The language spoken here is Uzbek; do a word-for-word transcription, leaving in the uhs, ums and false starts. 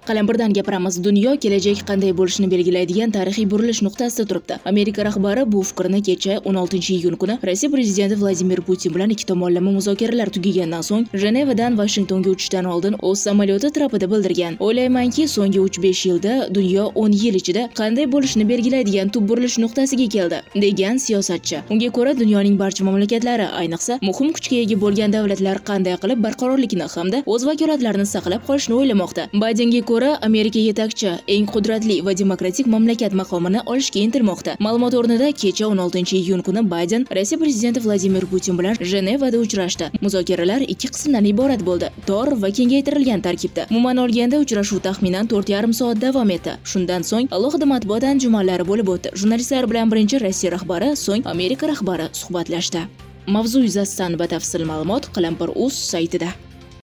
Qalampirdan gapiramiz. Dunyo kelajak qanday bo'lishini belgilaydigan tarixiy burilish nuqtasida turibdi. Amerika rahbari bu fikrni kecha o'n oltinchi iyun kuni Rossiya prezidenti Vladimir Putin bilan ikki tomonlama muzokaralar tugagandan so'ng Jenevadan Vashingtonga uchishdan oldin o'z samolyoti trapida bildirgan. O'ylaymanki, so'nggi uch besh yilda dunyo o'n yil ichida qanday bo'lishini belgilaydigan tub burilish nuqtasiga keldi, degan siyosatchi. Unga ko'ra, dunyoning barcha mamlakatlari, ayniqsa muhim kuchga ega bo'lgan davlatlar qanday qilib barqarorlikni hamda o'z vakolatlarini saqlab qolishni o'ylamoqda. Baydenga ko'ra, Amerika yetakchi, eng qudratli va demokratik mamlakat maqomini olishga intilmoqda. Ma'lumot o'rnida kecha o'n oltinchi iyun kuni Bayden Rossiya prezidenti Vladimir Putin bilan Jenevada uchrashdi. Muzokaralar ikki qismdan iborat bo'ldi, tor va kengaytirilgan tarkibda. Umuman olganda uchrashuv taxminan to'rt yarim soat davom etdi. Shundan so'ng alohida matbuot anjumanlari bo'lib o'tdi. Jurnalistlar bilan birinchi Rossiya rahbari, so'ng Amerika rahbari suhbatlashdi. Mavzu yuzasidan batafsil ma'lumot Qalampir.uz saytida.